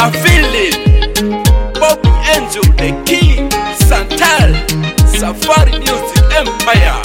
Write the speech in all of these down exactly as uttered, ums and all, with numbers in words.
I feel it. Bobby Angel, the king, Santal, Safari Music Empire.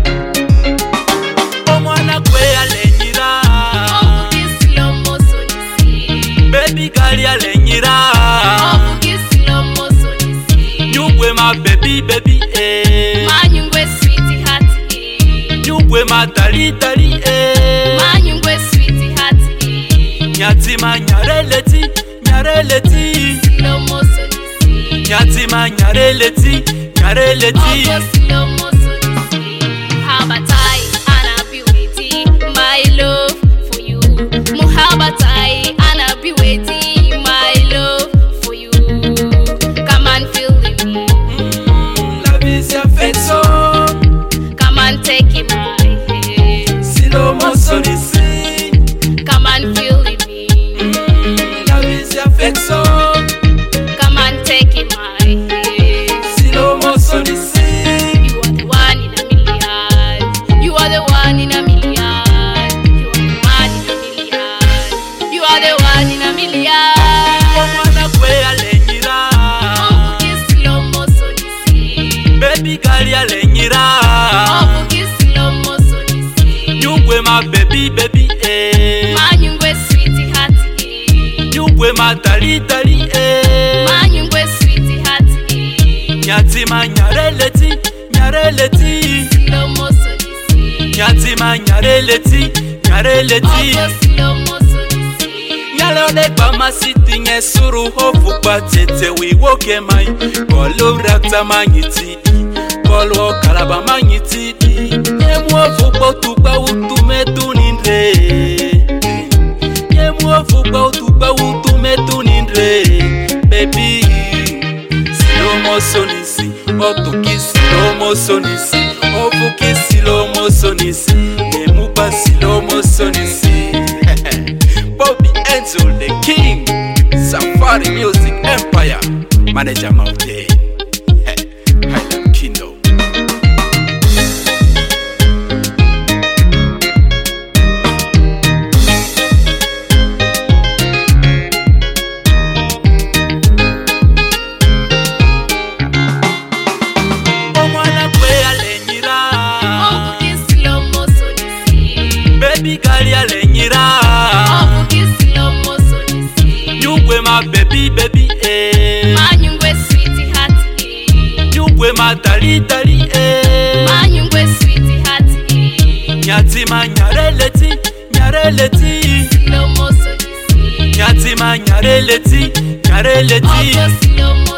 Omwana kwe alenyira, Ovugisi lomo sonisi. baby girl alenyira, Ovugisi lomo sonisi. Nyugwe my baby baby eh. Manyungwe sweetie heart eh. Nyugwe my dali dali eh. Manyungwe sweetie heart eh. Nyati ma nyareleti nyareleti. Lomo sonisi. Nyati ma nyareleti nyareleti. Ovugisi lomo sonisi. Muhabbatai ana be waiting my love for you. Muhabbatai ana be waiting my love for you. Come and feel with me. Mm, love is your face so. Come and take it my hand. Slow motion is sing. Come and feel with me. Mm, love is your face so. Come and take it my hand. Slow motion is sing. You are the one in a million. You are the one in a million. You are the one in a million. You are the one in a million. Omwana kwe alenyira, Ovugisi lomo sonisi. baby girl alenyira. Ovugisi lomo sonisi. Nyugwe my baby baby eh. Manyungwe sweetie heart eh. Nyugwe my dali dali eh. Manyungwe sweetie heart eh. Nyati ma nyareleti nyareleti. Lomo sonisi. Nyati ma nyareleti nyareleti. Ovugisi lomo sonisi. Nyalone kama siti nye suru hofu kwa tete wiwoke mai. Kolo rakta manyiti kolo karaba manyiti. Nye mwofu kwa utuba utume tunindre. Nye mwofu kwa utuba utume tunindre. Baby slow motion isi otuki slow motion isi ofuki slow motion isi emuba slow motion isi. Bobby Angel, the king, Safari Music Empire, Manager Mountain, Highland Kingdom. Omwana kwe alenyira, Ovugisi lomo sonisi. baby girl alenyira. Ovugisi lomo sonisi. Nyugwe my baby baby eh. Manyungwe sweetie heart eh. Nyugwe my dali dali eh. Manyungwe sweetie heart eh. Nyati ma nyareleti nyareleti. Lomo sonisi. Nyati ma nyareleti nyareleti. Ovugisi lomo